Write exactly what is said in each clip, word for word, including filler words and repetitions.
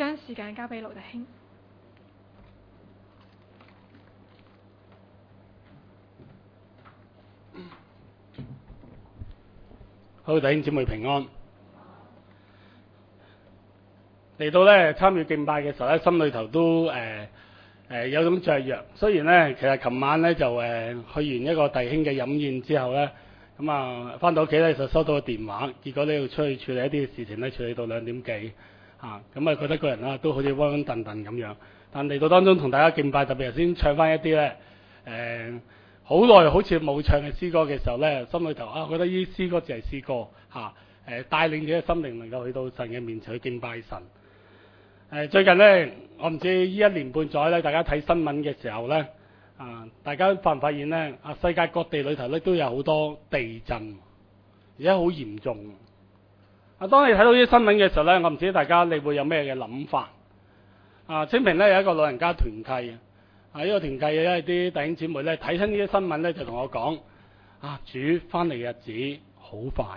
將時間交俾盧弟兄。 好，弟兄姊妹平安。嚟到咧參與敬拜嘅時候咧，心裏頭都誒誒、呃呃、有種雀躍。雖然咧，其實琴晚咧就誒、呃、去完一個弟兄嘅飲宴之後咧，咁啊翻到屋企咧就收到個電話，結果咧要出去處理一啲事情咧，處理到兩點幾嚇，咁啊覺得個人啊都好似溫溫頓頓咁樣。但嚟到當中同大家敬拜，特別頭先唱翻一啲咧誒好耐好似冇唱嘅詩歌嘅時候咧，心裏頭啊覺得呢啲詩歌就係詩歌嚇，誒、呃、帶領自己嘅心靈能夠去到神嘅面前去敬拜神。誒最近咧，我唔知呢一年半載咧，大家睇新聞嘅時候咧，啊，大家發唔發現咧？啊，世界各地裏頭咧都有好多地震，而且好嚴重。啊，當你睇到呢啲新聞嘅時候咧，我唔知大家你會有咩嘅諗法？啊，清平咧有一個老人家團契，啊，呢個團契嘅一啲弟兄姊妹咧睇親呢啲新聞咧，就同我講：啊，主翻嚟嘅日子好快。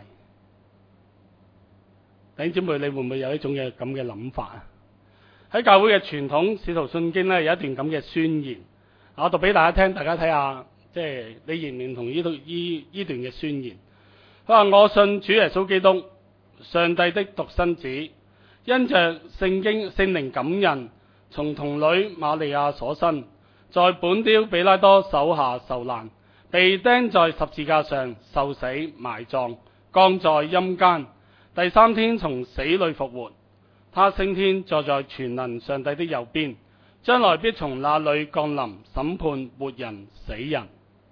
弟兄姊妹，你會唔會有一種嘅咁嘅諗法啊？喺教會嘅傳統使徒信經咧有一段咁嘅宣言，我讀俾大家聽，大家睇下，即係你認唔認同呢度呢呢段嘅宣言？佢話：我信主耶穌基督，上帝的獨生子，因着聖經聖靈感孕，從童女瑪利亞所生，在本丟彼拉多手下受難，被釘在十字架上受死埋葬，降在陰間，第三天從死裏復活。他升天坐在全能上帝的右邊，將來必從那裏降臨審判活人死人。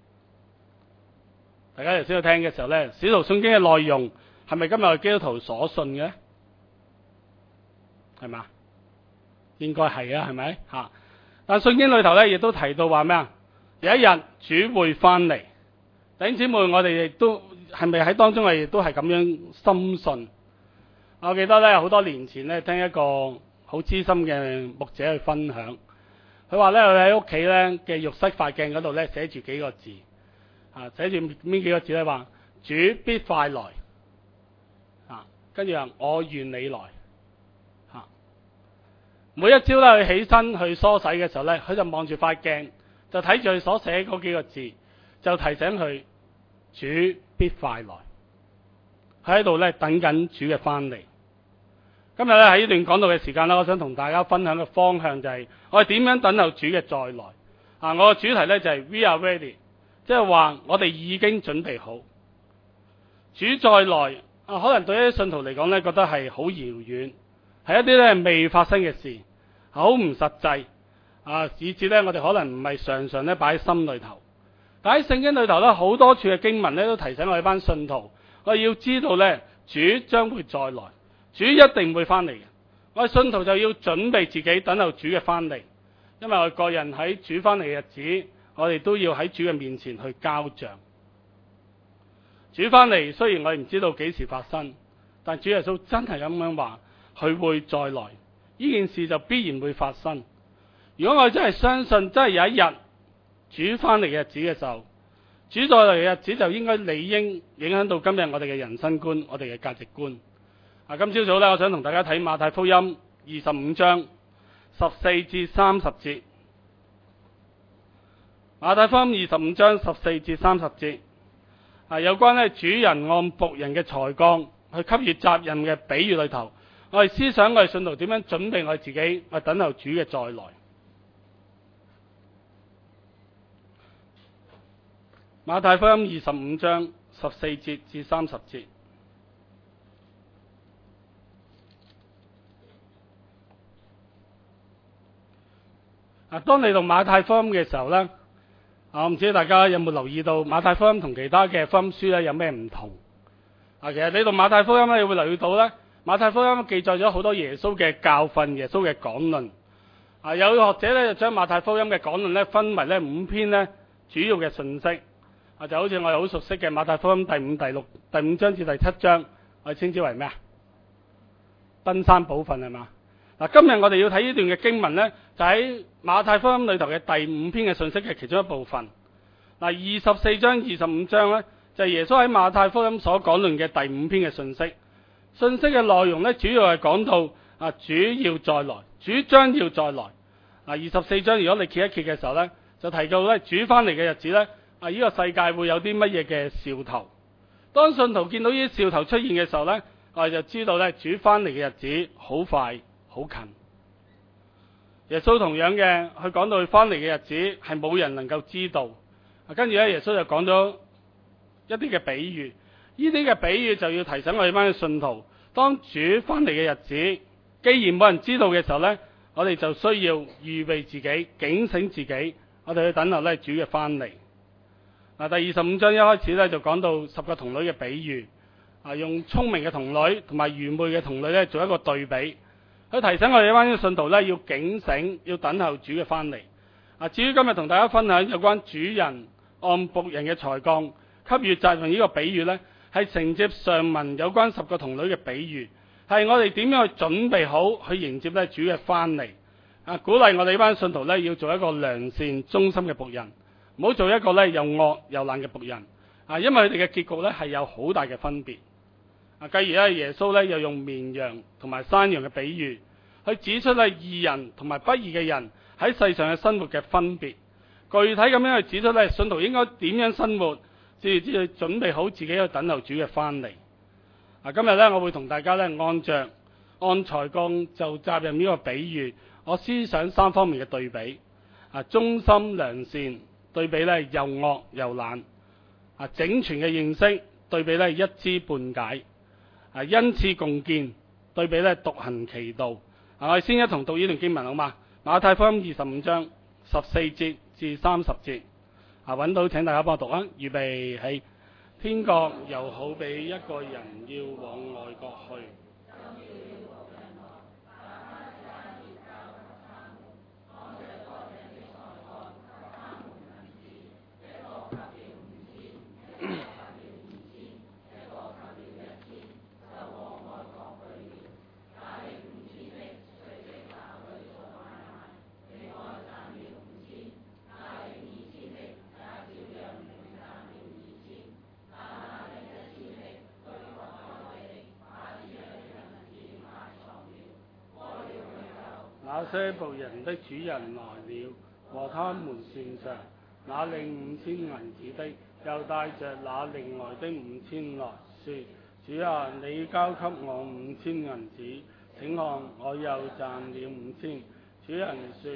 大家頭先去聽嘅時候呢，使徒信經嘅內容係咪今日基督徒所信嘅？係嘛？應該係啊，係咪吓？但信經裏頭呢，亦都提到話咩啊？有一日主會翻嚟。弟兄姊妹，我哋亦都係咪喺當中係亦都係咁樣深信？我記得咧，好多年前咧，聽一個好資深嘅牧者去分享，佢話咧，佢喺屋企咧嘅浴室塊鏡嗰度咧寫住幾個字，啊，寫住邊幾個字咧？話主必快來，啊，跟住話我願你來，啊，每一朝咧佢起身去梳洗嘅時候咧，佢就望住塊鏡，就睇住佢所寫嗰幾個字，就提醒佢主必快來，佢喺度咧等緊主嘅翻嚟。今日咧喺呢段講道嘅時間咧，我想同大家分享嘅方向就係我哋點樣等候主嘅再來。啊，我嘅主題咧就係 We are ready， 即係話我哋已經準備好。主再來啊，可能對一啲信徒嚟講咧，覺得係好遙遠，係一啲咧未發生嘅事，好唔實際啊，以致咧我哋可能唔係常常咧擺喺心裏頭。但喺聖經裏頭咧，好多處嘅經文咧都提醒我哋班信徒，我哋要知道咧主將會再來。主一定會翻嚟嘅，我哋信徒就要準備自己等候主嘅翻嚟，因為我哋個人喺主翻嚟嘅日子，我哋都要喺主嘅面前去交賬。主翻嚟雖然我哋唔知道幾時發生，但主耶穌真係咁樣話，佢會再來，呢件事就必然會發生。如果我哋真係相信，真係有一日主翻嚟嘅日子嘅時候，主再來嘅日子就應該理應影響到今日我哋嘅人生觀，我哋嘅價值觀。啊，今朝早咧，我想同大家睇馬太福音二十五章十四至三十節。馬太福音二十五章十四至三十節，啊，有關咧主人按僕人嘅才幹去給予責任嘅比喻裏頭，我哋思想我哋信徒點樣準備我哋自己，我哋等候主嘅再來。馬太福音二十五章十四節至三十節。啊，當你讀馬太福音嘅時候呢，啊，我唔知大家有冇留意到馬太福音同其他嘅福音書咧有咩唔同？啊，其實你讀馬太福音咧，你會留意到呢，馬太福音記載咗好多耶穌嘅教訓、耶穌嘅講論。啊，有學者咧就將馬太福音嘅講論咧分為咧五篇咧主要嘅信息。啊，就好似我哋好熟悉嘅馬太福音第五、第六、第五章至第七章，我哋稱之為咩啊？登山寶訓係嘛？嗱，今日我哋要睇呢段嘅經文呢，就喺馬太福音裏頭嘅第五篇嘅信息嘅其中一部分。嗱，二十四章、二十五章呢，就係耶穌喺馬太福音所講論嘅第五篇嘅信息。信息嘅內容呢，主要係講到啊，主要再來，主將要再來。啊，二十四章如果你揭一揭嘅時候呢，就提到咧主翻嚟嘅日子呢，啊，呢個世界會有啲乜嘢嘅兆頭。當信徒見到呢啲兆頭出現嘅時候呢，我哋就知道咧主翻嚟嘅日子好快好近。耶穌同樣嘅，佢講到佢翻嚟嘅日子係冇人能夠知道。跟住咧，耶穌就講咗一啲嘅比喻，呢啲嘅比喻就要提醒我哋班嘅信徒，當主翻嚟嘅日子，既然冇人知道嘅時候呢，我哋就需要預備自己，警醒自己，我哋去等候咧主嘅翻嚟。嗱，第二十五章一開始咧就講到十個童女嘅比喻，啊，用聰明嘅童女同埋愚昧嘅童女咧做一個對比，去提醒我哋班嘅信徒咧要警醒，要等候主嘅翻嚟。啊，至於今日同大家分享有關主人按僕人嘅才幹給予責任呢個比喻呢，係承接上文有關十個童女嘅比喻，係我哋點樣去準備好去迎接咧主嘅翻嚟。啊，鼓勵我哋呢班信徒呢要做一個良善忠心嘅僕人，唔好做一個咧又惡又懶嘅僕人。啊，因為佢哋嘅結局呢係有好大嘅分別。啊，繼而咧耶穌呢又用綿羊同埋山羊嘅比喻，去指出咧義人同埋不義嘅人喺世上嘅生活嘅分別，具體咁樣去指出咧，信徒應該點樣生活，至至去準備好自己去等候主嘅翻嚟。啊，今日咧我會同大家咧按着按才幹就責任呢個比喻，我思想三方面嘅對比。啊，忠心良善對比咧又惡又懶。啊，整全嘅認識對比咧一知半解。啊，恩賜共建對比咧獨行其道。啊，我哋先一同讀呢段經文好嘛？馬太福音二十五章十四節至三十節，啊，揾到請大家幫我讀啊！預備起，天國又好比一個人要往外國去。那些僕人的主人來了，和他們算賬，那領五千銀子的又帶着那另外的五千來說：主啊，你交給我五千銀子，請看我又賺了五千。主人說：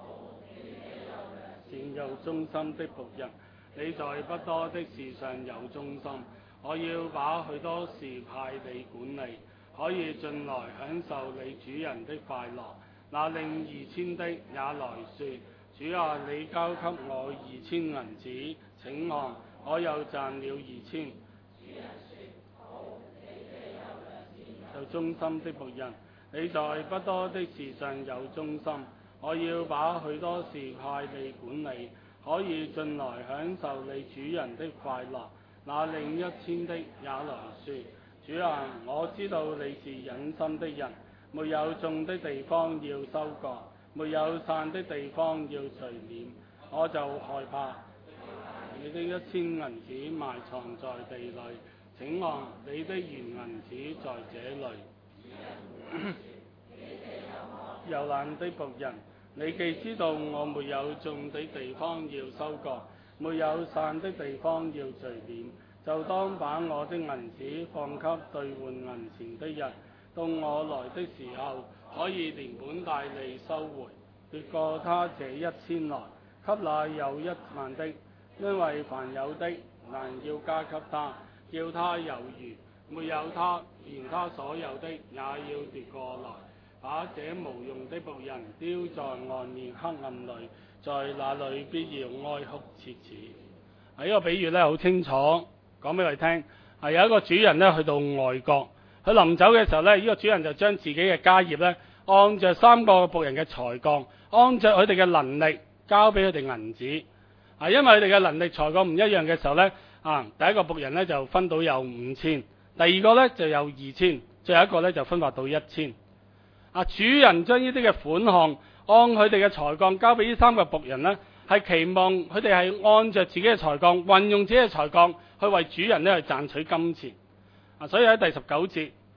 善又忠心的僕人，你在不多的事上有忠心，我要把許多事派你管理，可以進來享受你主人的快樂。那領二千的也來說：主啊，你交給我二千銀子，請看我又賺了二千。主人說：好，你這有良善又忠心的僕人，你在不多的事上有忠心，我要把許多事派你管理，可以進來享受你主人的快樂。那領一千的也來說：主啊，我知道你是忍心的人，沒有種的地方要收割，沒有散的地方要聚斂，我就害怕你的一千銀子埋藏在地裏，請看你的原銀子在這裏。又懶的僕人，你既知道我沒有種的地方要收割，沒有散的地方要聚斂，就當把我的銀子放給兌換銀錢的人，到我來的時候，可以連本帶利收回，越過他這一千來，給那有一萬的，因為凡有的，還要加給他，叫他有餘；沒有他，連他所有的也要奪過來，把這無用的僕人丟在外面黑暗裏，在那裏必要哀哭切齒。啊，呢個比喻咧好清楚，講俾佢聽，係有一個主人咧去到外國。佢臨走嘅時候呢，呢、這個主人就將自己嘅家業呢，按着三個僕人嘅才幹，按着佢哋嘅能力，交俾佢哋銀子。啊，因為佢哋嘅能力才幹唔一樣嘅時候呢，啊，第一個僕人呢就分到有五千，第二個呢就有二千，最後一個呢就分發到一千。啊，主人將呢啲嘅款項按佢哋嘅才幹交俾呢三個僕人呢，係期望佢哋係按着自己嘅才幹，運用自己嘅才幹去為主人呢去賺取金錢。啊，所以喺第十九節，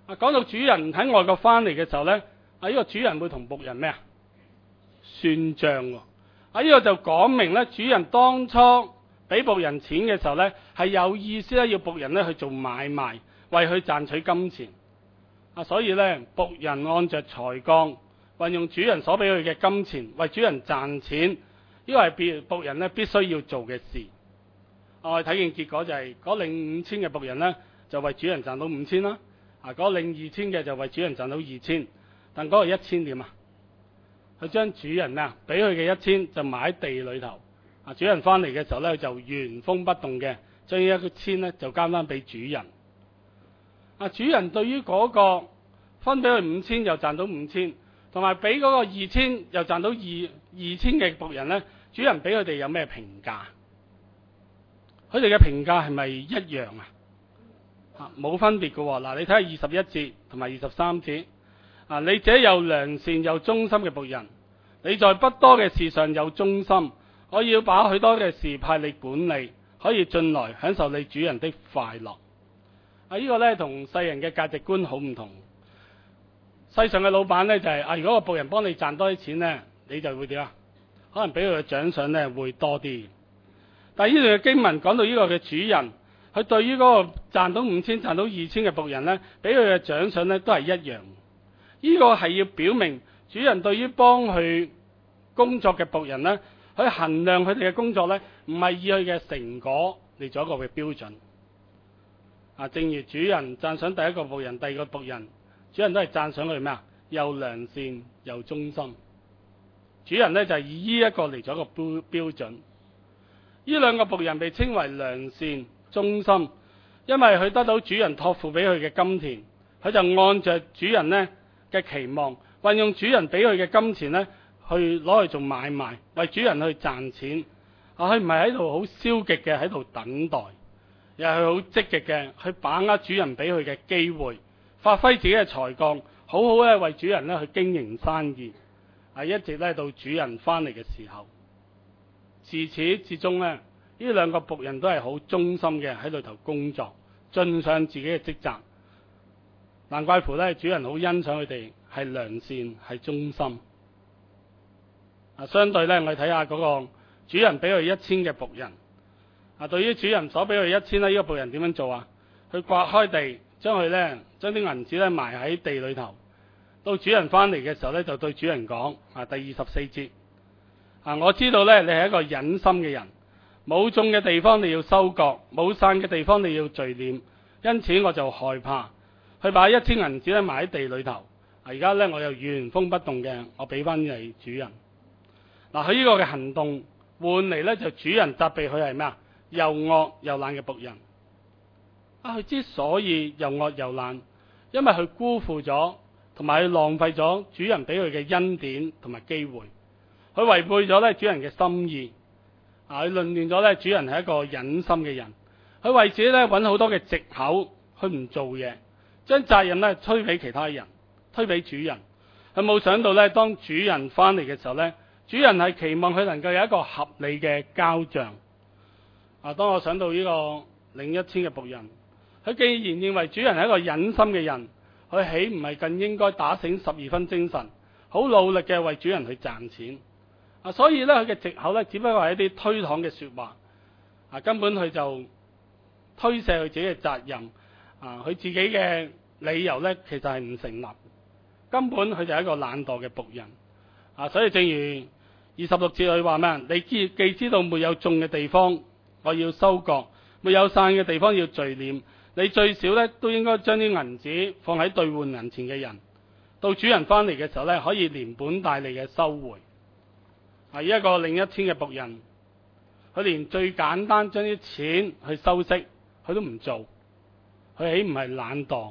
啊，講到主人喺外國翻嚟嘅時候咧，啊呢個主人會同僕人咩啊？算賬喎。啊呢個就講明咧，主人當初俾僕人錢嘅時候咧，係有意思咧，要僕人咧去做買賣，為佢賺取金錢。啊，所以咧，僕人按着才幹運用主人所俾佢嘅金錢，為主人賺錢，呢個係必僕人咧必須要做嘅事。我哋睇見結果就係嗰領五千嘅僕人咧，就為主人賺到五千啦。啊，嗰領二千嘅就為主人賺到二千，但嗰個一千點啊？佢將主人啊俾佢嘅一千就埋喺地裏頭。啊，主人翻嚟嘅時候咧，就原封不動嘅將呢一千咧就交翻俾主人。啊，主人對於嗰個分俾佢五千又賺到五千，同埋俾嗰個二千又賺到二二千嘅僕人咧，主人俾佢哋有咩評價？佢哋嘅評價係咪一樣啊？啊，冇分別嘅喎。嗱，你睇下二十一節同埋二十三節。啊，你這又良善又忠心嘅僕人，你在不多嘅事上有忠心，我要把許多嘅事派你管理，可以進來享受你主人的快樂。啊，呢個呢同世人嘅價值觀好唔同。世上嘅老闆呢，就係、是、啊，如果個僕人幫你賺多啲錢呢，你就會點啊？可能俾佢嘅獎賞呢會多啲。但係呢度嘅經文講到呢個嘅主人，佢對於嗰個賺到五千、賺到二千嘅僕人呢，俾佢嘅獎賞呢都係一樣。呢、這個係要表明主人對於幫佢工作嘅僕人呢，去衡量佢哋嘅工作呢，唔係以佢嘅成果嚟做一個嘅標準。啊，正如主人讚賞第一個僕人、第二個僕人，主人都係讚賞佢咩啊？又良善又忠心。主人呢，就係、是、以呢一個嚟做一個標標準。呢兩個僕人被稱為良善忠心，因為佢得到主人託付俾佢嘅金田，佢就按着主人呢嘅期望，運用主人俾佢嘅金錢呢，去攞去做買賣，為主人去賺錢。啊，佢唔係喺度好消極嘅喺度等待，又係好積極嘅去把握主人俾佢嘅機會，發揮自己嘅才幹，好好咧為主人咧去經營生意。啊，一直咧到主人翻嚟嘅時候，自始至終咧，呢兩個僕人都係好忠心嘅喺裏頭工作，盡上自己嘅職責。難怪乎咧，主人好欣賞佢哋係良善係忠心。啊，相對咧，我哋睇下嗰個主人俾佢一千嘅僕人。啊，對於主人所俾佢一千咧，呢個僕人點樣做啊？佢刮開地，將佢咧將啲銀紙咧埋喺地裏頭。到主人翻嚟嘅時候咧，就對主人講：啊，第二十四節，啊，我知道咧你係一個忍心嘅人，冇種嘅地方你要收割，冇散嘅地方你要聚斂，因此我就害怕。佢把一千銀紙咧埋喺地裏頭。而家咧我又原封不動嘅，我俾翻你主人。嗱，佢呢個嘅行動換嚟咧，就主人責備佢係咩啊？又惡又懶嘅僕人。啊，佢之所以又惡又懶，因為佢辜負咗，同埋佢浪費咗主人俾佢嘅恩典同埋機會。佢違背咗咧主人嘅心意。啊，佢論斷咗咧主人係一個忍心嘅人。佢為自己咧揾好多嘅藉口，去唔做嘢，將責任咧推俾其他人，推俾主人。佢冇想到咧，當主人翻嚟嘅時候咧，主人係期望佢能夠有一個合理嘅交賬。啊，當我想到呢個領一千嘅僕人，佢既然認為主人係一個忍心嘅人，佢豈唔係更應該打醒十二分精神，好努力嘅為主人去賺錢？啊，所以咧佢嘅藉口咧，只不過係一啲推搪嘅說話。啊，根本佢就推卸佢自己嘅責任。啊，佢自己嘅理由咧，其實係唔成立。根本佢就係一個懶惰嘅僕人。啊，所以正如二十六節佢話咩？你既既知道沒有種嘅地方我要收割，沒有散嘅地方要聚斂，你最少咧都應該將啲銀紙放喺兌換銀錢嘅人，到主人翻嚟嘅時候咧，可以連本帶利嘅收回。啊，一個領一千嘅僕人，佢連最簡單將啲錢去收息，佢都唔做，佢豈唔係懶惰？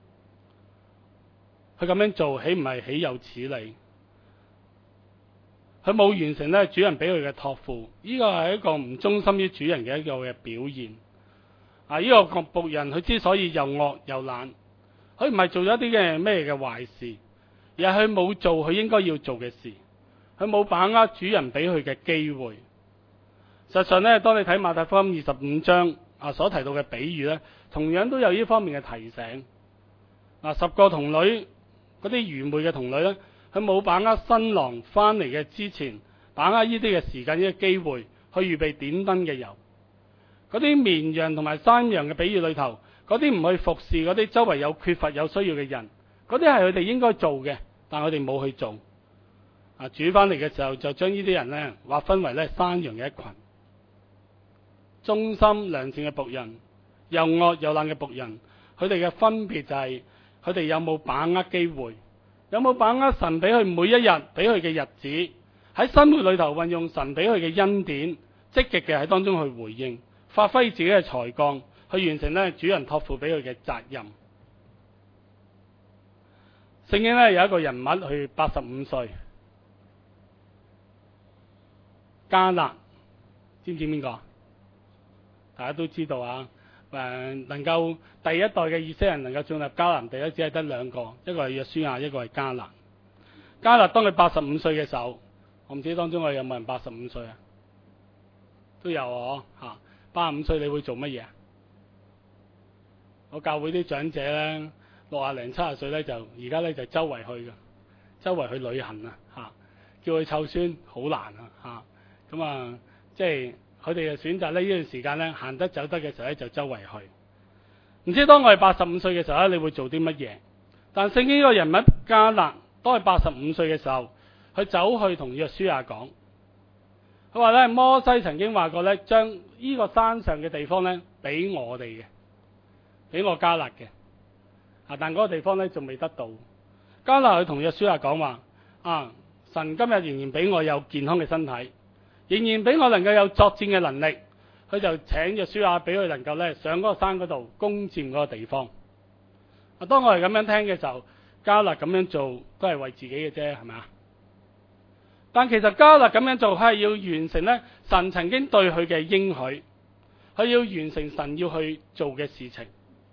佢咁樣做，豈唔係豈有此理？佢冇完成咧主人俾佢嘅託付，呢個係一個唔忠心於主人嘅一個嘅表現。啊，呢個僕人佢之所以又惡又懶，佢唔係做咗啲嘅咩嘅壞事，而係佢冇做佢應該要做嘅事，佢冇把握主人俾佢嘅機會。實際上咧，當你睇馬太福音二十五章啊所提到嘅比喻咧，同樣都有呢方面嘅提醒。 嗱，十個童女嗰啲愚昧嘅童女咧，佢冇把握新郎翻嚟嘅之前，把握呢啲嘅時間、呢個機會去預備點燈嘅油。嗰啲綿羊同埋山羊嘅比喻裏頭，嗰啲唔去服侍嗰啲周圍有缺乏有需要嘅人，嗰啲係佢哋應該做嘅，但佢哋冇去做。啊，主翻嚟嘅時候就將呢啲人咧劃分為咧山羊嘅一群，忠心良善嘅僕人，又惡又懶嘅僕人。佢哋嘅分別就係佢哋有冇把握機會，有冇把握神俾佢每一日俾佢嘅日子，喺生活裏頭運用神俾佢嘅恩典，積極嘅喺當中去回應，發揮自己嘅才幹，去完成咧主人託付俾佢嘅責任。聖經咧有一個人物，佢八十五歲，迦勒，知唔知邊個？大家都知道啊。誒，能夠第一代嘅以色列人能夠進入迦南地咧，只係得兩個，一個係約書亞，一個係迦勒。迦勒當佢八十五歲嘅時候，我唔知當中我有冇人八十五歲啊？都有啊，嚇！八十五歲你會做乜嘢啊？我教會啲長者咧，六啊零七十歲咧就而家咧就周圍去嘅，周圍去旅行啊，嚇！叫佢湊孫好難啊，嚇！咁啊，即係。佢哋嘅選擇呢，呢段時間呢，行得走得嘅時候呢，就周圍去。唔知當我係八十五歲嘅時候呢，你會做啲乜嘢？但聖經呢個人物迦勒，當係八十五歲嘅時候，佢走去同約書亞講，佢話呢，摩西曾經話過呢，將呢個山上嘅地方呢，俾我哋嘅，俾我迦勒嘅。啊，但嗰個地方呢，仲未得到。迦勒佢同約書亞講話，啊，神今日仍然俾我有健康嘅身體。仍然俾我能夠有作戰嘅能力，佢就請約書亞俾佢能夠咧上嗰個山嗰度攻佔嗰個地方。啊，當我係咁樣聽嘅時候，迦勒咁樣做都係為自己嘅啫，係咪啊？但其實迦勒咁樣做係要完成咧神曾經對佢嘅應許，佢要完成神要去做嘅事情。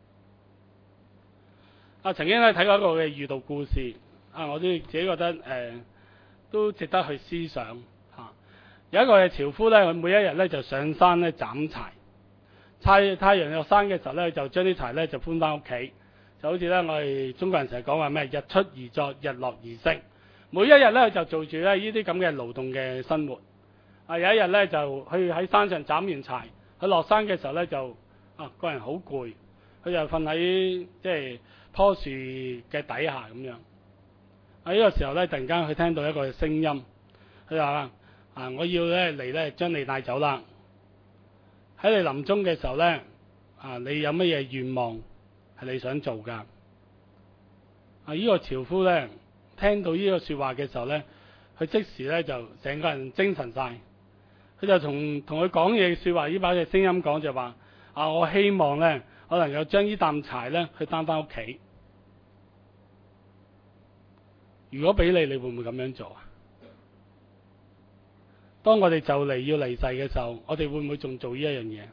啊，曾經咧睇過一個嘅寓道故事，啊，我都自己覺得誒、呃、都值得去思想。有一個嘅樵夫咧，佢每一日咧就上山咧斬柴，太太陽落山嘅時候咧，就將啲柴咧就搬翻屋企，就好似咧我哋中國人成日講話咩日出而作，日落而息。每一日咧就做住咧呢啲咁嘅勞動嘅生活。啊，有一日咧就去喺山上斬完柴，佢落山嘅時候咧就啊個人好攰，佢就瞓喺即係棵樹嘅底下咁樣。喺呢個時候咧，突然間佢聽到一個聲音，佢話啊！我要咧嚟咧將你帶走啦。喺你臨終嘅時候咧，啊，你有乜嘢願望係你想做噶？啊！呢個樵夫咧聽到呢個說話嘅時候咧，佢即時咧就成個人精神晒。佢就同同佢講嘢說話，呢把嘅聲音講就話：啊，我希望咧我能夠將呢擔柴咧去擔翻屋企。如果俾你，你會唔會咁樣做啊？當我哋就嚟要離世嘅時候，我哋會唔會仲做呢一樣嘢？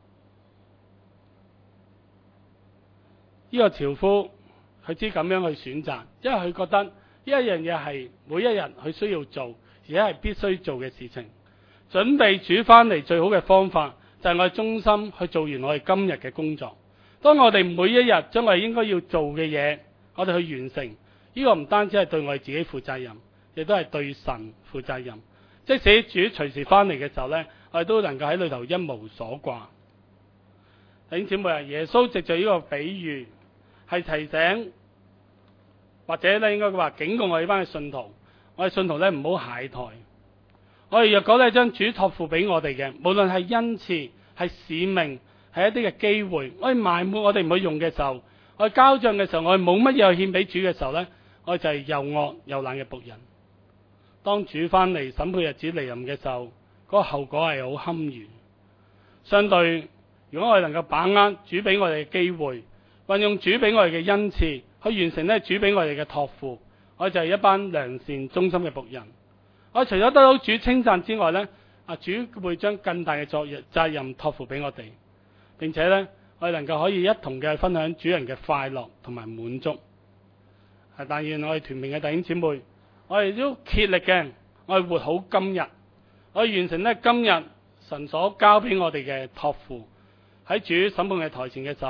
呢個樵夫佢知咁樣去選擇，因為佢覺得呢一樣嘢係每一日佢需要做，而且係必須做嘅事情。準備煮翻嚟最好嘅方法，就係我哋忠心去做完我哋今日嘅工作。當我哋每一日將我哋應該要做嘅嘢，我哋去完成，呢個唔單止係對我哋自己負責任，亦都係對神負責任。即使主隨時翻嚟嘅時候呢，我哋都能夠喺裏頭一無所掛。弟兄姊妹啊，耶穌藉著呢個比喻係提醒，或者咧應該話警告我哋班嘅信徒，我哋信徒咧唔好懈怠。我哋若果咧將主託付俾我哋嘅，無論係恩賜、係使命、係一啲嘅機會，我哋埋沒我哋唔去用嘅時候，我哋交賬嘅時候，我哋冇乜嘢去獻俾主嘅時候呢，我哋就係又惡又懶嘅僕人。當主翻嚟審判日子嚟臨嘅時候，嗰、那個後果係好堪虞。相對，如果我哋能夠把握主俾我哋嘅機會，運用主俾我哋嘅恩賜，去完成咧主俾我哋嘅託付，我哋就係一班良善忠心嘅僕人。我除咗得到主稱讚之外呢，啊主會將更大嘅作業責任託付俾我哋，並且呢，我哋能夠可以一同嘅分享主人嘅快樂同埋滿足。係，但願我哋團名嘅弟兄姊妹，我哋都竭力嘅，我哋活好今日，我哋完成咧今日神所交俾我哋嘅託付。喺主審判嘅台前嘅時候，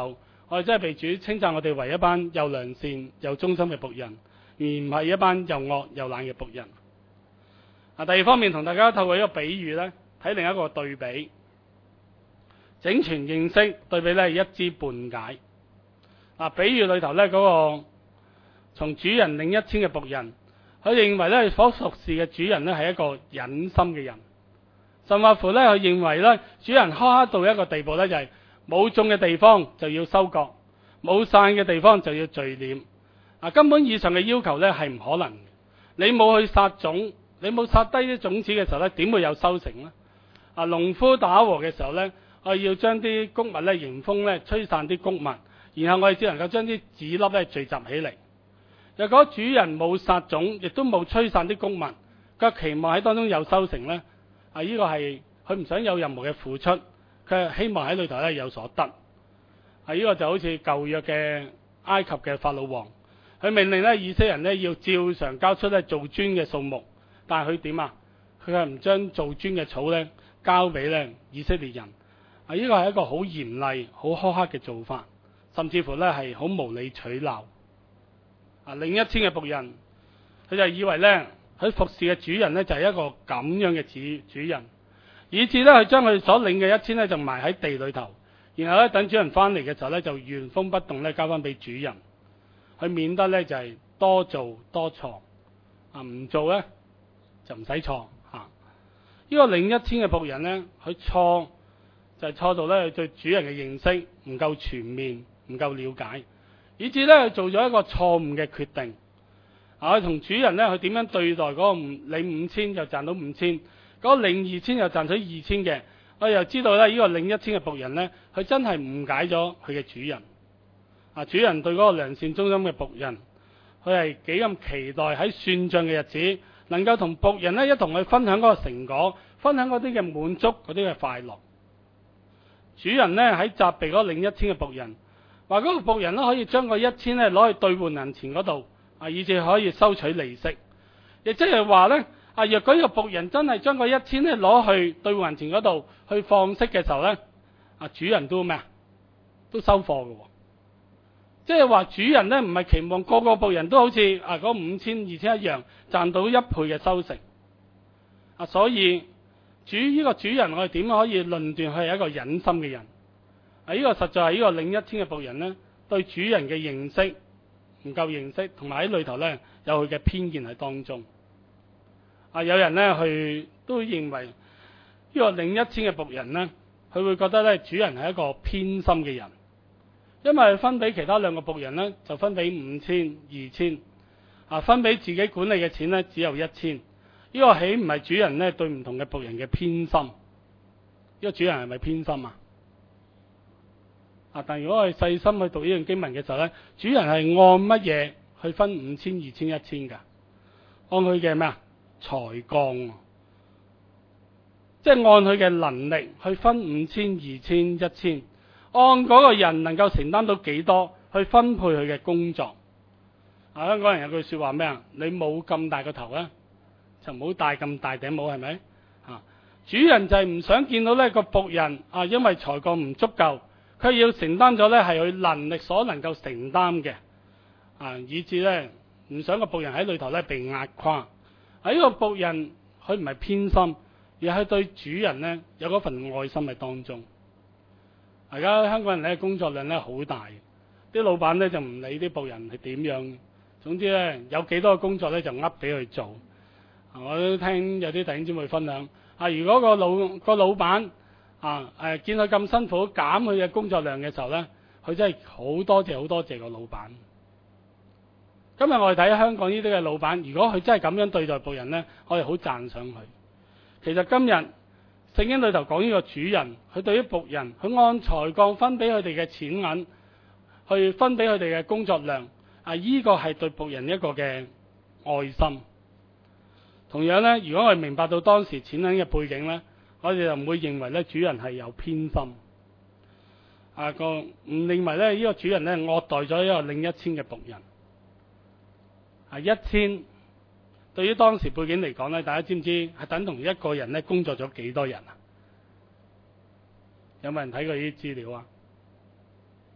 我哋真係被主稱讚我哋為一班又良善又忠心嘅僕人，而唔係一班又惡又懶嘅僕人。啊，第二方面同大家透過一個比喻咧，睇另一個對比，整全認識對比咧一知半解。啊，比喻裏頭咧嗰個從主人領一千嘅僕人，佢認為咧所服侍嘅主人咧係一個忍心嘅人，甚或乎咧佢認為咧主人苛刻到一個地步咧，就係冇種嘅地方就要收割，冇散嘅地方就要聚斂。啊，根本以上嘅要求咧係唔可能。你冇去撒種，你冇撒低啲種子嘅時候咧，點會有收成呢？啊，農夫打禾嘅時候咧，我要將啲穀物咧迎風咧吹散啲穀物，然後我哋只能夠將啲籽粒咧聚集起嚟。若果主人冇撒種，亦都冇吹散啲穀物，佢期望喺當中有收成咧，啊，呢個係佢唔想有任何嘅付出，佢係希望喺裏頭咧有所得。啊，呢個就好似舊約嘅埃及嘅法老王，佢命令咧以色列人咧要照常交出咧做磚嘅數目，但係佢點啊？佢係唔將做磚嘅草咧交俾咧以色列人。啊，呢個係一個好嚴厲、好苛刻嘅做法，甚至乎咧係好無理取鬧。啊，領一千嘅僕人，佢就以為咧佢服侍嘅主人咧就係一個咁樣嘅主主人，以致咧佢將佢所領嘅一千咧就埋喺地裏頭，然後咧等主人翻嚟嘅時候咧就原封不動咧交翻俾主人，佢免得咧就係多做多錯，啊，唔做咧就唔使錯吓。呢個領一千嘅僕人咧，佢錯就係錯到咧佢對主人嘅認識唔夠全面，唔夠了解。以至咧佢做咗一個錯誤嘅決定，啊，同主人咧佢點樣對待嗰個領五千就賺到五千，嗰個領二千又賺取二千嘅，我又知道咧呢個領一千嘅僕人咧，佢真係誤解咗佢嘅主人。啊，主人對嗰個良善忠心嘅僕人，佢係幾咁期待喺算賬嘅日子，能夠同僕人咧一同去分享嗰個成果，分享嗰啲嘅滿足，嗰啲嘅快樂。主人咧喺責備嗰個領一千嘅僕人。話嗰個僕人咧可以將個一千咧攞去兌換銀錢嗰度，啊，以至可以收取利息。亦即係話咧，啊，若果呢個僕人真係將個一千咧攞去兌換銀錢嗰度去放息嘅時候咧，啊，主人都咩啊？都收貨嘅。即係話主人咧唔係期望個個僕人都好似啊嗰五千二千一樣賺到一倍嘅收成。啊，所以主呢、這個主人我哋點可以論斷佢係一個忍心嘅人？啊！呢個實在係呢個領一千嘅僕人咧，對主人嘅認識唔夠認識，同埋喺裏頭咧有佢嘅偏見喺當中。啊！有人咧去都認為呢個領一千嘅僕人咧，佢會覺得咧主人係一個偏心嘅人，因為分俾其他兩個僕人咧就分俾五千、二千，啊，分俾自己管理嘅錢咧只有一千。呢、這個豈唔係主人咧對唔同嘅僕人嘅偏心？呢、這個主人係咪偏心啊？啊！但如果我哋細心去讀呢段經文嘅時候咧，主人係按乜嘢去分五千、二千、一千噶？按佢嘅咩啊？才幹，即係按佢嘅能力去分五千、二千、一千，按嗰個人能夠承擔到幾多去分配佢嘅工作。啊！香港人有句說話咩啊？你冇咁大個頭啊，就唔好戴咁大頂帽，係咪？啊！主人就係唔想見到呢個僕人啊，因為才幹唔足夠。佢要承擔咗咧，係佢能力所能夠承擔嘅，啊，以致咧唔想個僕人喺裏頭咧被壓垮。喺呢個僕人，佢唔係偏心，而係對主人咧有嗰份愛心喺當中。而家香港人咧工作量咧好大，啲老闆咧就唔理啲僕人係點樣，總之咧有幾多個工作咧就噏俾佢做。我都聽有啲弟兄姊妹分享，啊，如果個老個老闆啊！誒，見佢咁辛苦，減佢嘅工作量嘅時候咧，佢真係好多謝好多謝個老闆。今日我哋睇香港呢啲嘅老闆，如果佢真係咁樣對待僕人咧，我哋好讚賞佢。其實今日聖經裏頭講呢個主人，佢對於僕人，佢按才幹分俾佢哋嘅錢銀，去分俾佢哋嘅工作量。啊，呢個係對僕人一個嘅愛心。同樣咧，如果我哋明白到當時錢銀嘅背景咧，我哋就唔會認為咧主人係有偏心，啊，個唔認為咧呢個主人咧惡待咗一個領一千嘅僕人。啊，一千對於當時背景嚟講咧，大家知唔知係等同一個人咧工作咗幾多人啊？有冇人睇過呢啲資料啊？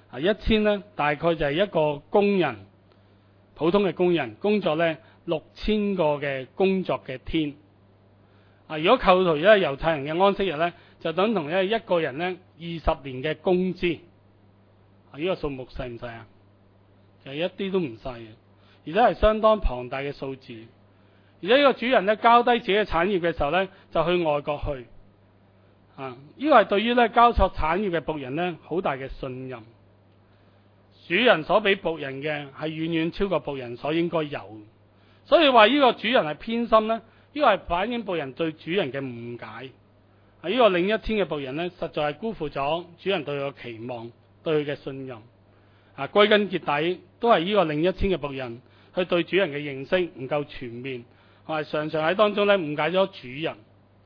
啊，一千咧大概就係一個工人，普通嘅工人工作咧六千個嘅工作嘅天。啊，如果扣除咧猶太人嘅安息日咧，就等同咧一個人咧二十年嘅工資。啊，呢個數目細唔細啊？其實一啲都唔細嘅，而且係相當龐大嘅數字。而且呢個主人咧交低自己嘅產業嘅時候咧，就去外國去。啊，呢個係對於咧交錯產業嘅僕人咧好大嘅信任。主人所俾僕人嘅係遠遠超過僕人所應該有，所以話呢個主人係偏心咧，呢個係反映僕人對主人嘅誤解。啊，呢個領一千嘅僕人咧，實在係辜負咗主人對佢嘅期望，對佢嘅信任。啊，歸根結底都係呢個領一千嘅僕人，佢對主人嘅認識唔夠全面，係常常喺當中咧誤解咗主人。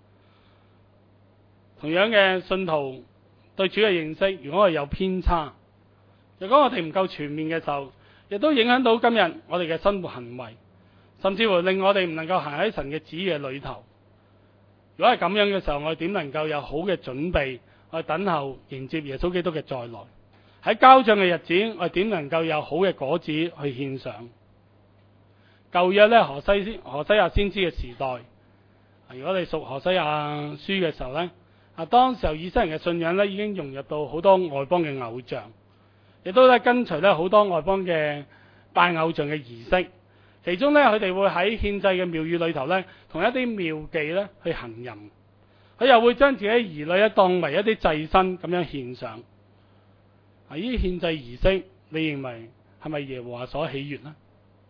同樣嘅信徒對主嘅認識，如果係有偏差，如果我哋唔夠全面嘅時候，亦都影響到今日我哋嘅生活行為，甚至乎令我哋唔能夠行喺神嘅旨意嘅裏頭。如果係咁樣嘅時候，我哋點能夠有好嘅準備去等候迎接耶穌基督嘅再來？喺交賬嘅日子，我哋點能夠有好嘅果子去獻上？舊約咧，何西何西亞先知嘅時代，如果你熟何西亞書嘅時候咧，啊，當時候以色列人嘅信仰咧已經融入到好多外邦嘅偶像。亦都咧跟隨咧好多外邦嘅拜偶像嘅儀式，其中咧佢哋會喺獻祭嘅廟宇裏頭咧，同一啲廟妓咧去行淫，佢又會將自己兒女咧當為一啲祭牲咁樣獻上。啊，呢啲獻祭儀式，你認為係咪耶和華所喜悅呢？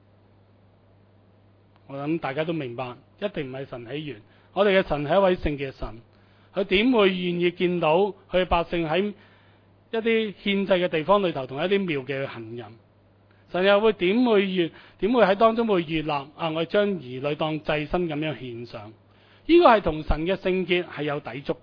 我諗大家都明白，一定唔係神喜悅。我哋嘅神係一位聖潔嘅神，佢點會願意見到佢百姓喺一啲獻祭嘅地方裏頭同一啲廟妓去行淫？神又會點會悅點會喺當中會悅納啊？我將兒女當祭牲咁樣獻上，呢個係同神嘅聖潔係有抵觸。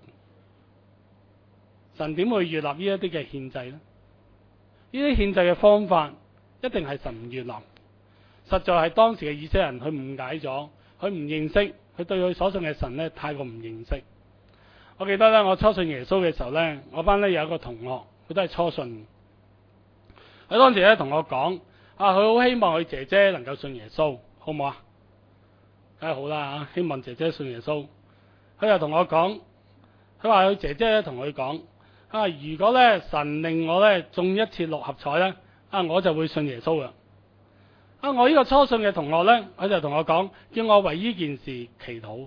神點會悅納呢一啲嘅獻祭呢？呢啲獻祭嘅方法一定係神唔悅納，實在係當時嘅以色列人佢誤解咗，佢唔認識，佢對佢所信嘅神咧太過唔認識。我記得咧，我初信耶穌嘅時候咧，我班咧有一個同學，佢都係初信。佢當時咧同我講，啊，佢好希望佢姐姐能夠信耶穌，好唔好啊？梗係好啦，希望姐姐信耶穌。佢又同我講，佢話佢姐姐咧同佢講，啊，如果咧神令我咧中一次六合彩咧，啊，我就會信耶穌噶。啊，我呢個初信嘅同學咧，佢就同我講，叫我為呢件事祈禱。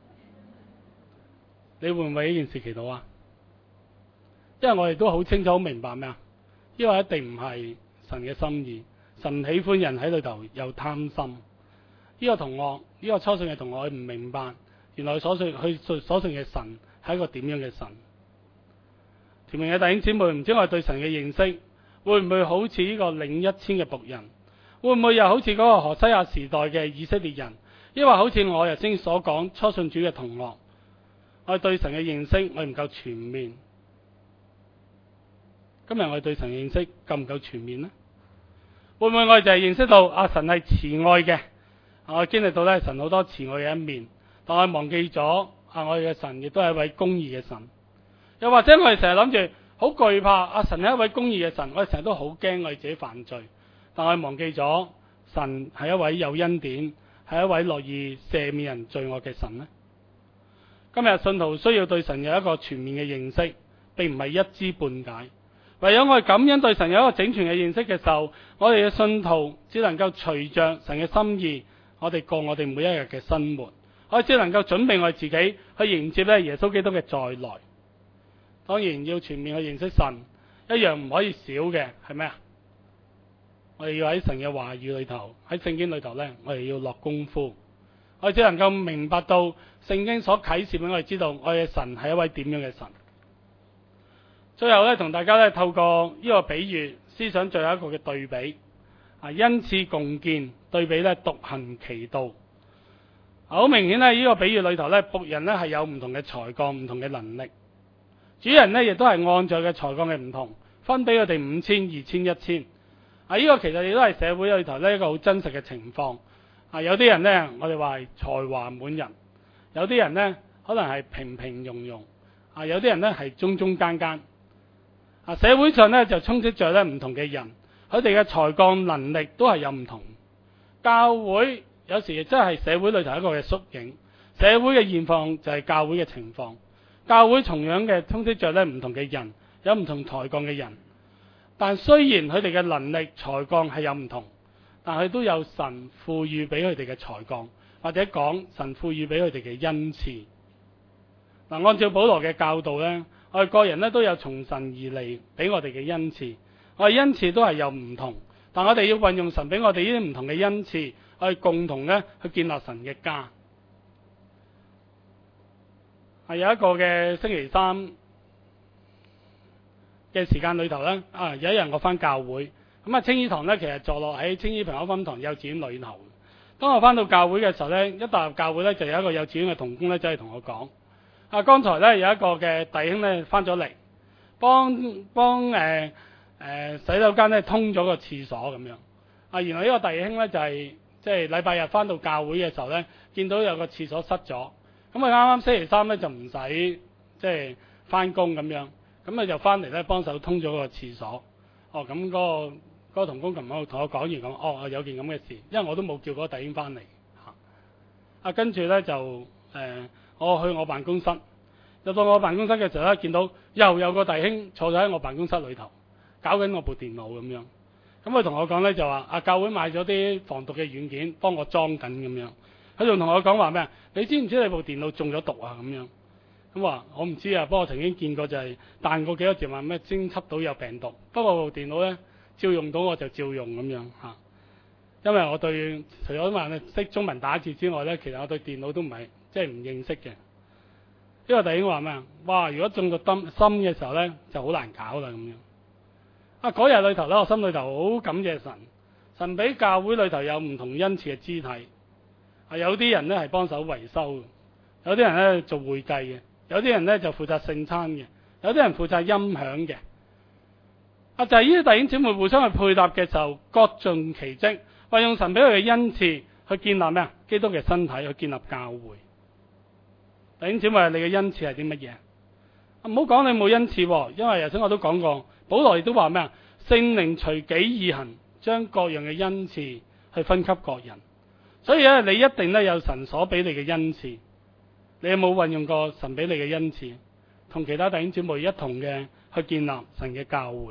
你會唔會呢件事祈禱啊？因為我哋都好清楚、好明白咩啊？呢個一定唔係神嘅心意。神喜歡人喺裏頭有貪心。呢個同學，呢個初信嘅同學，佢唔明白原來所信佢所信嘅神係一個點樣嘅神。甜明嘅弟兄姊妹，唔知我哋對神嘅認識會唔會好似呢個領一千嘅僕人？會唔會又好似嗰個何西亞時代嘅以色列人？因為好似我頭先所講初信主嘅同學，我哋對神嘅認識我哋唔夠全面。今日我哋對神嘅認識夠唔夠全面呢？會唔會我哋就係認識到啊神係慈愛嘅，我哋經歷到咧神好多慈愛嘅一面，但我哋忘記咗啊我哋嘅神亦都係一位公義嘅神。又或者我哋成日諗住好懼怕啊神係一位公義嘅神，我哋成日都好驚我哋自己犯罪，但我哋忘記咗神係一位有恩典，係一位樂意赦免人罪惡嘅神呢？今日信徒需要對神有一個全面嘅認識，並唔係一知半解。唯有我哋咁樣對神有一個整全嘅認識嘅時候，我哋嘅信徒只能夠隨着神嘅心意，我哋過我哋每一日嘅生活，我哋只能夠準備我哋自己去迎接咧耶穌基督嘅再來。當然要全面去認識神，一樣唔可以少嘅係咩啊？我哋要喺神嘅話語裏頭，喺聖經裏頭咧，我哋要落功夫。我哋只能夠明白到聖經所啟示俾我哋知道，我哋嘅神係一位點樣嘅神。最後咧，同大家咧透過呢個比喻思想，最後一個嘅對比啊，恩賜共建對比咧獨行其道。好明顯咧，呢個比喻裏頭咧，僕人咧係有唔同嘅才幹、唔同嘅能力，主人咧亦都係按照嘅才幹嘅唔同，分俾佢哋五千、二千、一千。啊，呢個其實亦都係社會裏頭咧一個好真實嘅情況。啊，有啲人咧，我哋話係才華滿人，有啲人咧可能係平平庸庸，啊，有啲人咧係中中間間。 啊，社會上咧就充斥着咧唔同嘅人，佢哋嘅才幹能力都係有唔同。教會有時亦真係社會裏頭一個嘅縮影，社會嘅現況就係教會嘅情況。教會同樣嘅充斥着咧唔同嘅人，有唔同才幹嘅人，但雖然佢哋嘅能力才幹係有唔同，但係都有神賦予俾佢哋嘅才幹，或者講神賦予俾佢哋嘅恩賜。嗱，按照保羅嘅教導咧，我哋個人咧都有從神而嚟俾我哋嘅恩賜，我哋恩賜都係有唔同，但我哋要運用神俾我哋呢啲唔同嘅恩賜，我哋共同咧去建立神嘅家。係有一個嘅星期三嘅時間裏頭咧，啊有一日我翻教會，咁啊青衣堂咧其實坐落喺青衣平安分堂幼稚園裏頭。當我翻到教會嘅時候咧，一踏入教會咧就有一個幼稚園嘅同工咧走嚟同我講。啊！剛才咧有一個嘅弟兄咧翻咗嚟，幫幫誒誒洗手間咧通咗個廁所咁樣。啊，原來呢個弟兄咧就係即係禮拜日翻到教會嘅時候咧，見到有個廁所塞咗，咁啊啱啱星期三咧就唔使即係翻工咁樣，咁啊就翻嚟咧幫手通咗個廁所。哦，咁嗰個嗰個同工琴日同我講完咁，哦有件咁嘅事，因為我都冇叫嗰個弟兄翻嚟嚇。啊，跟住咧就誒。呃我去我辦公室，入到我辦公室嘅時候咧，見到又有個弟兄坐咗喺我辦公室裏頭，搞緊我部電腦咁樣。咁佢同我講咧就話：啊，教會買咗啲防毒嘅軟件，幫我裝緊咁樣。佢仲同我講話咩啊？你知唔知你部電腦中咗毒啊？咁樣。咁話我唔知啊，不過我曾經見過就係彈過幾個字話咩偵測到有病毒。不過部電腦咧照用到我就照用咁樣嚇。因為我對除咗話咧識中文打字之外咧，其實我對電腦都唔係。即係唔認識嘅，呢個弟兄話咩啊？哇！如果中到心心嘅時候咧，就好難搞啦咁樣。啊！嗰日裏頭咧，我心裏頭好感謝神，神俾教會裏頭有唔同恩賜嘅肢體。啊，有啲人咧係幫手維修嘅，有啲人咧做會計嘅，有啲人咧就負責聖餐嘅，有啲人負責音響嘅。啊，就係呢啲弟兄姊妹互相去配搭嘅時候，各盡其職，運用神俾佢嘅恩賜去建立咩啊？基督嘅身體，去建立教會。弟兄姊妹，你嘅恩賜係啲乜嘢？唔好講你冇恩賜，因為頭先我都講過，保羅亦都話咩啊？聖靈隨己意行，將各樣嘅恩賜去分給各人。所以咧，你一定咧有神所俾你嘅恩賜。你有冇運用過神俾你嘅恩賜，同其他弟兄姊妹一同嘅去建立神嘅教會？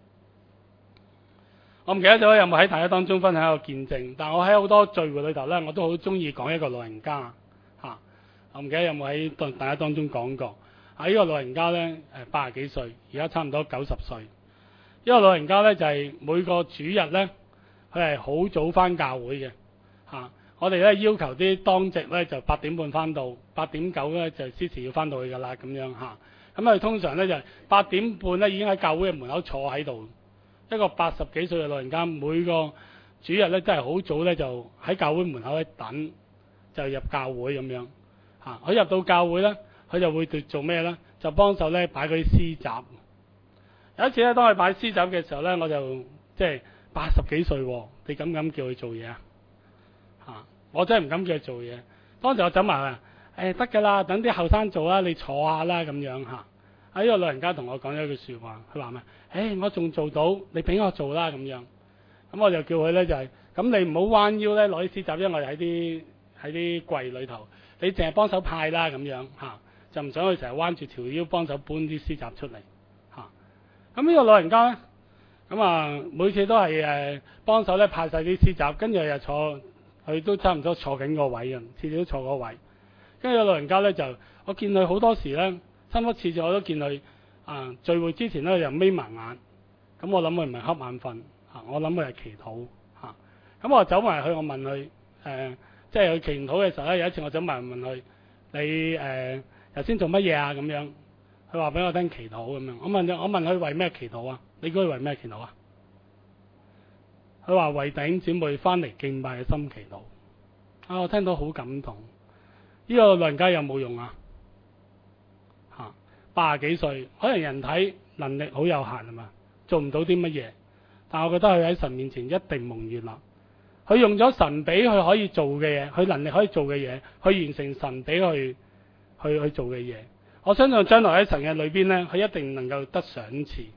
我唔記得咗有冇喺大家當中分享一個見證，但我喺好多聚會裏頭咧，我都好中意講一個老人家。我唔記得有冇喺大家當中講過。啊，呢個老人家咧，誒八十幾歲，而家差唔多九十歲。呢個老人家咧就係每個主日咧，佢係好早翻教會嘅。嚇，我哋咧要求啲當值咧就八點半翻到，八點九咧就司時要翻到去㗎啦咁樣嚇。咁佢通常咧就係八點半咧已經喺教會嘅門口坐喺度。一個八十幾歲嘅老人家，每個主日咧真係好早咧就喺教會門口咧等，就入教會咁樣。嚇！佢入到教會咧，佢就會做咩咧？就幫手咧擺嗰啲詩集。有一次咧，當佢擺詩集嘅時候咧，我就即係八十幾歲，你敢唔敢叫佢做嘢啊？嚇！我真係唔敢叫佢做嘢。當時我走埋去，誒得㗎啦，等啲後生做啦，你坐下啦咁樣嚇。啊！呢個老人家同我講咗一句説話，佢話咩？誒我仲做到，你俾我做啦咁樣。咁我就叫佢咧就係，咁你唔好彎腰咧攞啲詩集，因為我哋喺啲喺啲櫃裏頭。你淨係幫手派啦咁樣嚇，就唔想佢成日彎住條腰幫手搬啲詩集出嚟嚇。咁呢個老人家咧，咁啊每次都係誒幫手咧派晒啲詩集，跟住又坐，佢都差唔多坐緊個位啊，次次都坐個位。跟住個老人家咧就，我見佢好多時咧，差唔多次次我都見佢啊聚會之前咧又眯埋眼，咁我諗佢唔係瞌眼瞓嚇，我諗佢係祈禱嚇。咁我走埋去，我問佢誒。呃即係佢祈禱嘅時候咧，有一次我走埋問佢：你誒頭先做乜嘢啊？咁樣，佢話俾我聽祈禱咁樣。我問我問佢為咩祈禱啊？你估佢為咩祈禱啊？佢話為弟兄姊妹翻嚟敬拜嘅心祈禱。啊，我聽到好感動。呢個老人家有冇用啊？嚇，八十幾歲，可能人體能力好有限啊嘛，做唔到啲乜嘢。但係我覺得佢喺神面前一定蒙悅納。佢用咗神俾佢可以做嘅嘢，佢能力可以做嘅嘢，去完成神俾佢去去做嘅嘢。我相信將來喺神嘅裏邊咧，佢一定能夠得賞賜。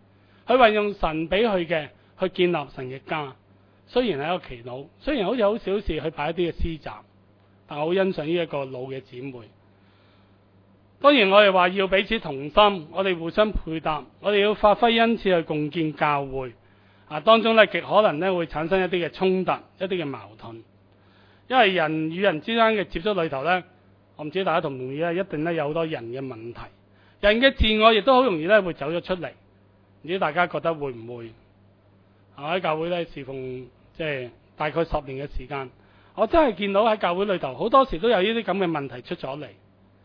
去運用神俾佢嘅去建立神嘅家。雖然係一個祈禱，雖然好似好小事去擺一啲嘅詩集，但我好欣賞呢一個老嘅姊妹。當然我哋話要彼此同心，我哋互相配搭，我哋要發揮恩賜去共建教會。啊，當中咧極可能咧會產生一啲嘅衝突，一啲嘅矛盾。因為人與人之間嘅接觸裏頭咧，我唔知大家同唔同意咧，一定咧有好多人嘅問題，人嘅自我亦都好容易咧會走咗出嚟。唔知大家覺得會唔會？我喺教會咧侍奉即係大概十年嘅時間，我真係見到喺教會裏頭好多時都有呢啲咁嘅問題出咗嚟。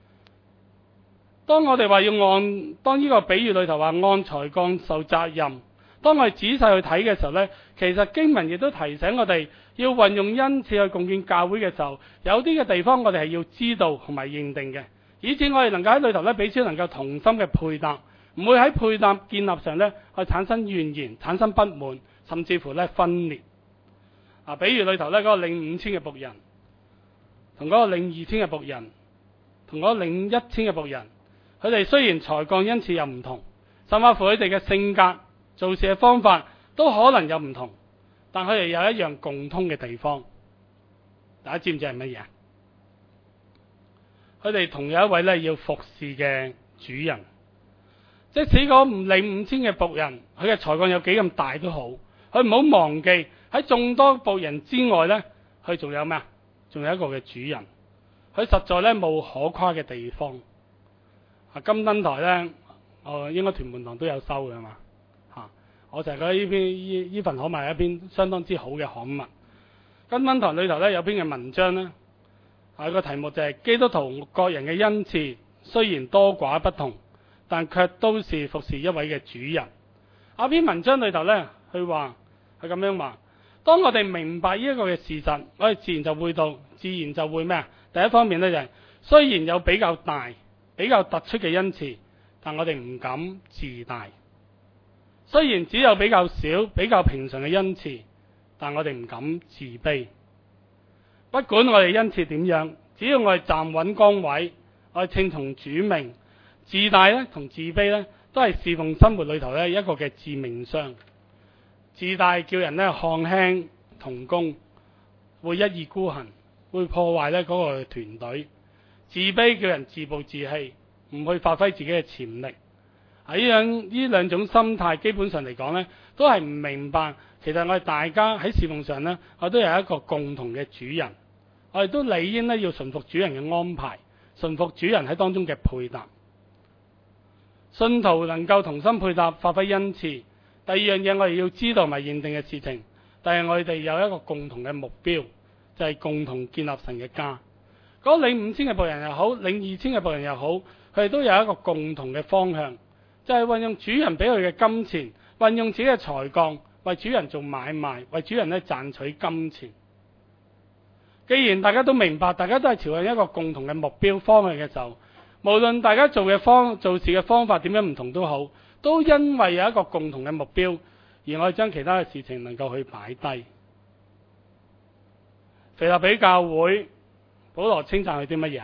當我哋話要按，當呢個比喻裏頭話按才幹受責任，當我哋仔細去睇嘅時候呢，其實經文亦都提醒我哋要運用恩賜去共建教會嘅時候，有啲嘅地方我哋係要知道同埋認定嘅，以至我哋能夠喺裏頭呢彼此能夠同心嘅配搭，唔會喺配搭建立上呢去產生怨言、產生不滿，甚至乎呢分裂。啊，比如裏頭呢嗰個領五千嘅僕人，同嗰個領二千嘅僕人，同嗰個領一千嘅僕人，佢哋雖然才幹恩賜又唔同，甚至乎佢哋嘅性格、做事嘅方法都可能有唔同，但佢哋有一樣共通嘅地方，大家知唔知係乜嘢？佢哋同有一位咧要服侍嘅主人，即使嗰唔領五千嘅僕人，佢嘅才幹有幾咁大都好，佢唔好忘記喺眾多僕人之外呢，佢仲有咩啊？仲有一個嘅主人，佢實在咧冇可誇嘅地方。啊，金燈台呢，我應該屯門堂都有收嘅嘛。吓，我就係覺得呢篇呢呢份刊物係一篇相當之好嘅刊物。金燈台裏頭呢，有篇嘅文章呢，係個題目就係基督徒各人嘅恩賜雖然多寡不同，但卻都是服侍一位嘅主人。啊，篇文章裏頭呢，佢話係咁樣話，當我哋明白呢一個嘅事實，我哋自然就會到，自然就會咩啊？第一方面呢，就係、是、雖然有比較大、比較突出嘅恩賜，但我哋唔敢自大。雖然只有比較少、比較平常嘅恩賜，但我哋唔敢自卑。不管我哋恩賜點樣，只要我哋站穩崗位，我哋聽從主命，自大咧同自卑咧，都係侍奉生活裏頭咧一個嘅致命傷。自大叫人咧看輕同工，會一意孤行，會破壞咧嗰個團隊。自卑叫人自暴自棄，唔去發揮自己嘅潛力。喺呢兩呢兩種心態，基本上嚟講呢，都係唔明白。其實我哋大家喺侍奉上呢，我都有一個共同嘅主人，我哋都理應呢要順服主人嘅安排，順服主人喺當中嘅配搭。信徒能夠同心配搭，發揮恩賜。第二樣嘢我哋要知道同埋認定嘅事情，但係我哋有一個共同嘅目標，就係共同建立神嘅家。嗰領五千嘅僕人又好，領二千嘅僕人又好，佢哋都有一個共同嘅方向，就係運用主人俾佢嘅金錢，運用自己嘅才幹，為主人做買賣，為主人咧賺取金錢。既然大家都明白，大家都係朝向一個共同嘅目標方向嘅時候，無論大家做嘅方做事嘅方法點樣唔同都好，都因為有一個共同嘅目標，而我哋將其他嘅事情能夠去擺低。腓立比教會，保羅稱讚佢啲乜嘢？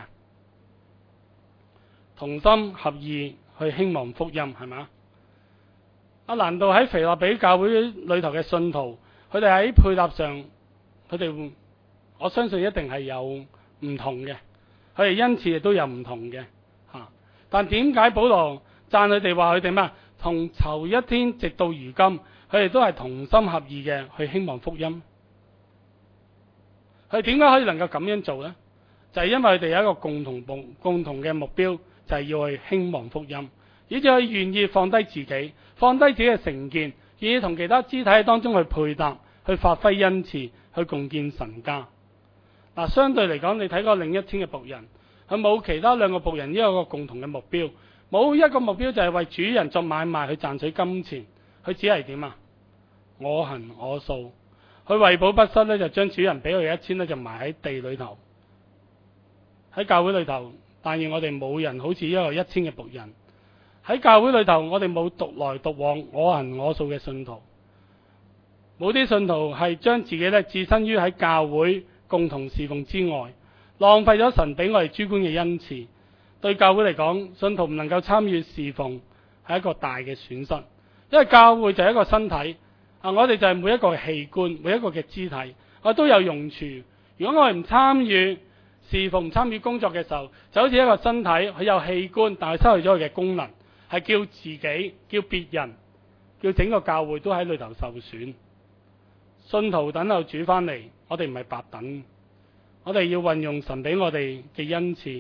同心合意去興旺福音，係咪？啊，難道喺腓立比教會裏頭嘅信徒，佢哋喺配搭上，佢哋我相信一定係有唔同嘅，佢哋恩賜亦都有唔同嘅吓。但點解保羅讚佢哋話佢哋咩？從頭一天直到如今，佢哋都係同心合意嘅去興旺福音。佢點解可以能夠咁樣做呢？就係因為佢哋有一個共同共同嘅目標，就係要去興旺福音，以至佢願意放低自己，放低自己嘅成見，願意同其他肢體喺當中去配搭，去發揮恩賜，去共建神家。嗱，相對嚟講，你睇過另一千嘅僕人，佢冇其他兩個僕人呢有個共同嘅目標，冇一個目標就係為主人作買賣去賺取金錢，佢只係點啊？我行我素，佢為保不失咧，就將主人俾佢一千咧，就埋喺地裏頭。喺教會裏頭，但願我哋冇人好似一個一千嘅僕人。喺教會裏頭，我哋冇獨來獨往、我行我素嘅信徒，冇啲信徒係將自己咧置身於喺教會共同侍奉之外，浪費咗神俾我哋主觀嘅恩賜。對教會嚟講，信徒唔能夠參與侍奉係一個大嘅損失， 因為教會就係一個身體啊，我哋就係每一個嘅器官，每一個嘅肢體，我都有用處。如果我哋唔參與侍奉、參與工作嘅時候，就好似一個身體，佢有器官，但係失去咗佢嘅功能，係叫自己、叫別人、叫整個教會都喺裏頭受損。信徒等候主翻嚟，我哋唔係白等，我哋要運用神俾我哋嘅恩賜，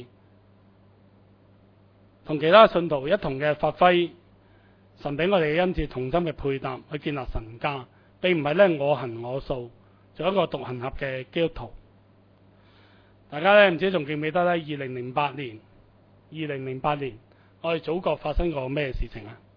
同其他信徒一同嘅發揮神俾我哋嘅恩賜，同心嘅配搭去建立神家，並唔係咧我行我素，做一個獨行俠嘅基督徒。大家咧唔知仲記唔記得咧？二零零八年，二零零八年我哋祖國發生過咩事情啊？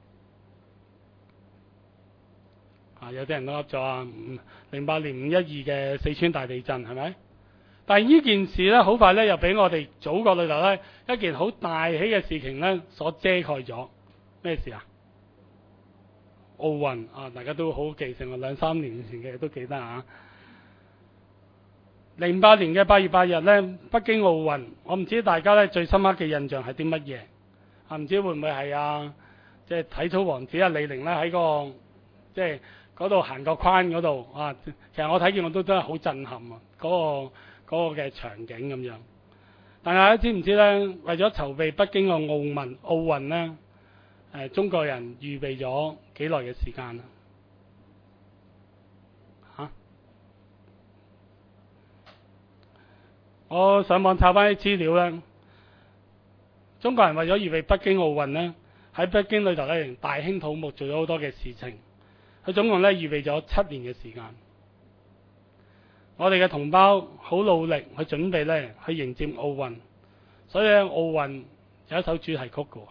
啊，有啲人都噏咗啊，零八年五一二嘅四川大地震係咪？但係呢件事咧，好快咧又俾我哋祖國裏頭咧一件好大喜嘅事情咧所遮蓋咗。咩事啊？奧運啊，大家都好記性，我兩三年前嘅都記得啊。零八年嘅八月八日咧，北京奧運，我唔知大家咧最深刻嘅印象係啲乜嘢啊？唔知會唔會係啊？即係體操王子啊李寧咧喺個即係嗰度行個框嗰度啊！其實我睇見我都真係好震撼啊！嗰個嗰個嘅場景咁樣。但係大家知唔知咧？為咗籌備北京嘅奧運奧運咧，誒中國人預備咗幾耐嘅時間啊？嚇！我上網查翻啲資料咧，中國人為咗預備北京奧運咧，喺北京裏頭咧大興土木做咗好多嘅事情。佢總共咧預備咗七年嘅時間，我哋嘅同胞好努力去準備咧去迎接奧運，所以咧奧運有一首主題曲嘅，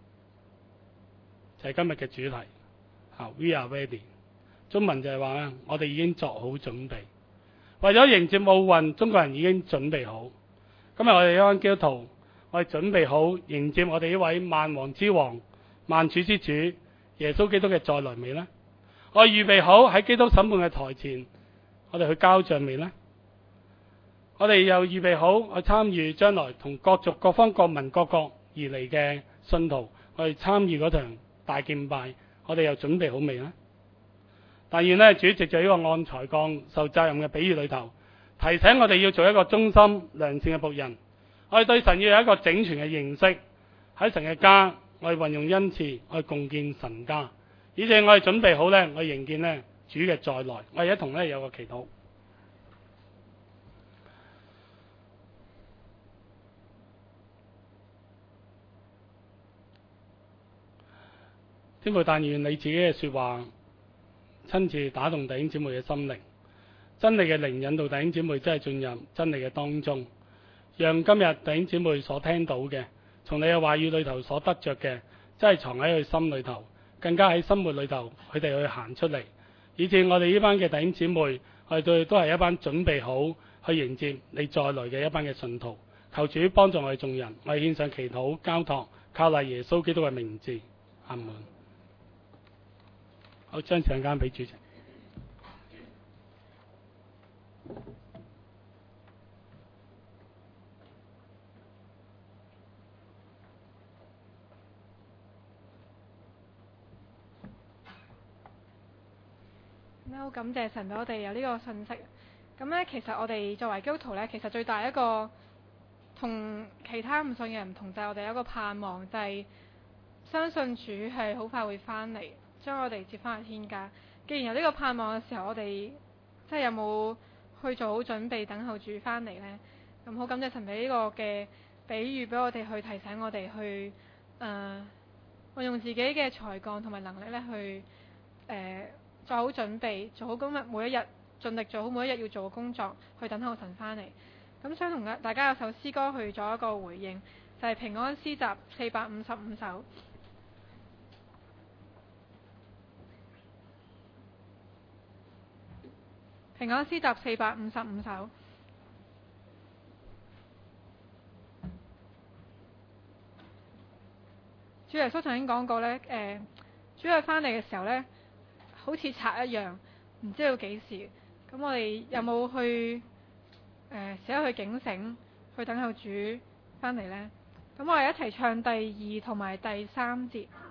就係今日嘅主題啊 We are ready。中文就係話咧，我哋已經作好準備，為咗迎接奧運，中國人已經準備好。今日我哋一班基督徒，我哋準備好迎接我哋呢位萬王之王、萬主之主耶穌基督嘅再來未呢？我預備好喺基督審判嘅台前，我哋去交賬未呢？我哋又預備好去參與將來同各族各方各民各國而嚟嘅信徒，我哋參與嗰場大敬拜，我哋又準備好未呢？但願呢，主席就呢個按才幹受責任嘅比喻裏頭，提醒我哋要做一個忠心良善嘅僕人。我哋對神要有一個整全嘅認識，喺神嘅家，我哋運用恩賜，我哋共建神家。以至我哋準備好咧，我哋迎見咧主嘅再來，我哋一同咧有個祈禱。天父，但願你自己嘅說話親自打動弟兄姊妹嘅心靈，真理嘅靈引導弟兄姊妹真係進入真理嘅當中，讓今日弟兄姊妹所聽到嘅，從你嘅話語裏頭所得着嘅，真係藏喺佢心裏頭。更加喺生活裏頭，佢哋去行出嚟，以至我哋呢班嘅弟兄姊妹，我哋對都係一班準備好去迎接你再來嘅一班嘅信徒。求主幫助我哋眾人，我哋獻上祈禱交託，靠賴耶穌基督嘅名字，阿門。好，將時間俾主席。 好感謝神俾我哋有呢個信息。咁咧，其實我哋作為基督徒咧，其實最大一個同其他唔信嘅人唔同，就係我哋有一個盼望，就係相信主係好快會翻嚟，將我哋接翻去天家。既然有呢個盼望嘅時候，我哋即係有冇去做好準備等候主翻嚟呢？咁好感謝神俾呢個嘅比喻俾我哋去提醒我哋去誒，運、呃、用自己嘅才幹同埋能力咧去誒。呃做好準備，做好今日每一日，盡力做好每一日要做嘅工作，去等候神翻嚟。咁想同大家有首詩歌去做一個回應，就係、是、平安詩集四百五十五首。平安詩集四百五十五首。主耶穌曾經講過呢，誒、呃，主佢翻嚟嘅時候呢，好似賊一樣，唔知道幾時。咁我哋有冇去誒時刻去警醒，去等候主翻嚟呢？咁我哋一齊唱第二同埋第三節。